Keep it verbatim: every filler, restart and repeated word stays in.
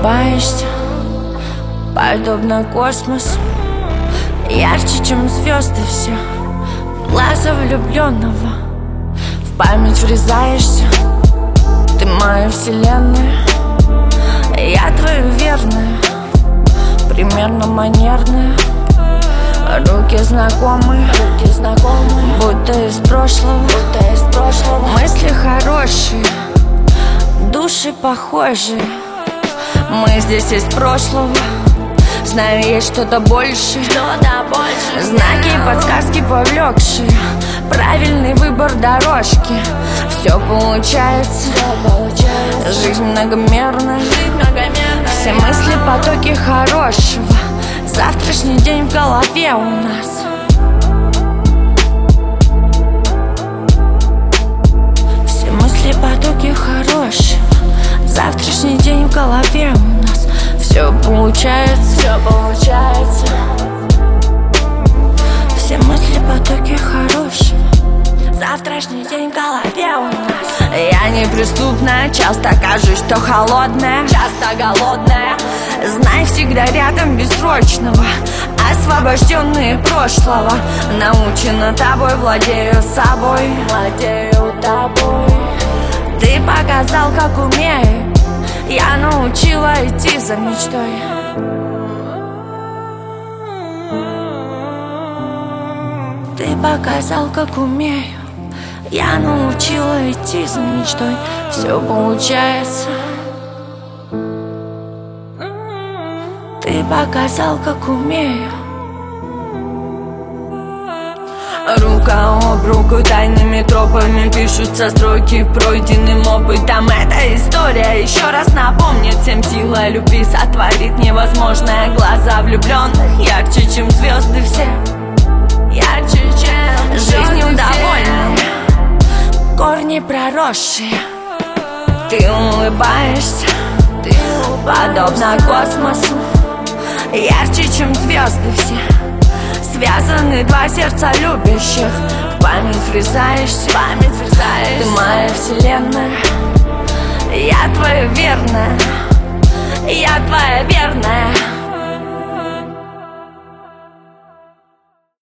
улыбаешься, подобно космосу, ярче, чем звезды все. Глаза влюбленного, в память врезаешься. Ты моя вселенная, я твоя верная, примерно манерная. Руки знакомые, руки знакомые, будто из прошлого, будто из прошлого. Мысли хорошие, души похожие. Мы здесь из прошлого, знаю, есть что-то больше, что-то больше. Знаки и подсказки повлекшие, правильный выбор дорожки. Все получается, все получается. Жизнь многомерная, жизнь многомерная. Все мысли потоки хорошего. Завтрашний день в голове у нас. Все мысли потоки хорошего. Завтрашний день в голове у нас. Все получается, все получается. Все мысли потоки хорошего. Завтрашний день в голове у нас. Я неприступная, часто кажусь, что холодная, часто голодная. Знай, всегда рядом бессрочного, освобожденные прошлого. Научена тобой, владею собой, владею тобой. Ты показал, как умею, я научила идти за мечтой. Ты показал, как умею, я научила идти за мечтой. Все получается. Ты показал, как умею. Рука об руку тайными тропами пишутся строки пройденным опытом. Эта история еще раз напомнит всем: сила любви сотворит невозможное. Глаза влюбленных ярче, чем звезды все, ярче, чем жизнью довольны, корни проросшие. Ты улыбаешься, ты подобно космосу, ярче, чем звезды все. Связаны два сердца любящих, в память врезаешься, в память врезаешься. Ты моя вселенная, я твоя верная, я твоя верная.